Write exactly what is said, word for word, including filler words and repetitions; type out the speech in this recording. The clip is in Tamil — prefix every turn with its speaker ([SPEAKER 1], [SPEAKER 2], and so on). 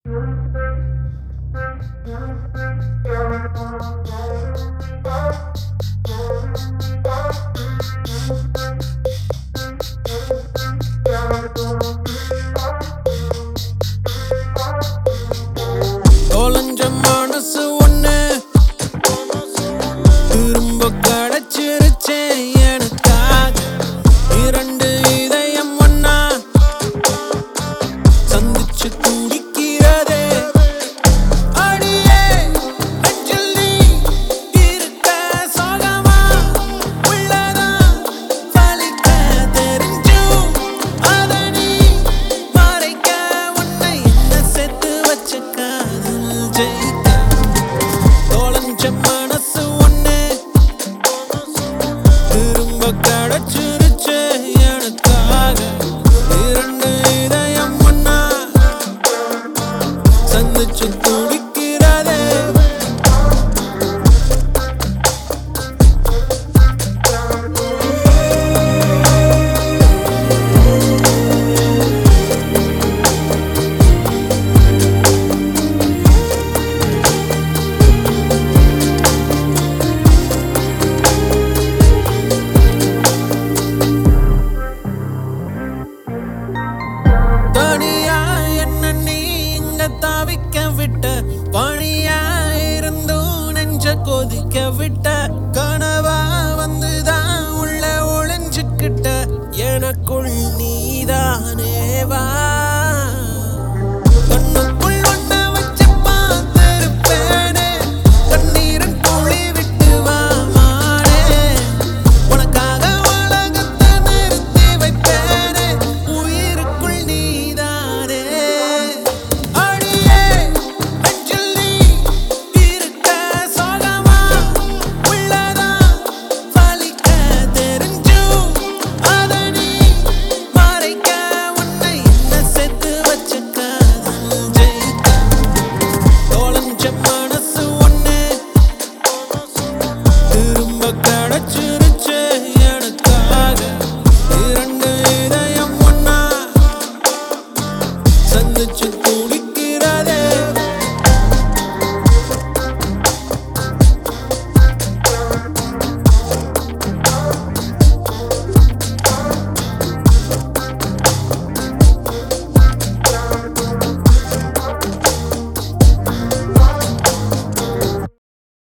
[SPEAKER 1] தொலைஞ்ச மனசு ஒண்ணு திரும்ப கிடைச்சிருச்சே எனக்காக. இரண்டு இதயம் ஒன்னா சந்திச்சு துடிக்கிறதே. அடியே நெஞ்சில் நீ இருக்க சோகமா உள்ளதான் வலிக்க தெரிஞ்சும் அதை நீ மறைக்க உன்னை என்ன சேர்த்து வச்ச காதல் ஜெயிக்க. தொலைஞ்ச மனசு ஒண்ணு திரும்ப கிடைச்சிருச்சே எனக்காக. இரண்டு இதயம் ஒன்னா சந்திச்சு துடிக்கிறதே. தனியா என்ன நீ இங்க தவிக்க விட்ட, பணியா இருந்தும் நெஞ்ச கொதிக்க விட்ட.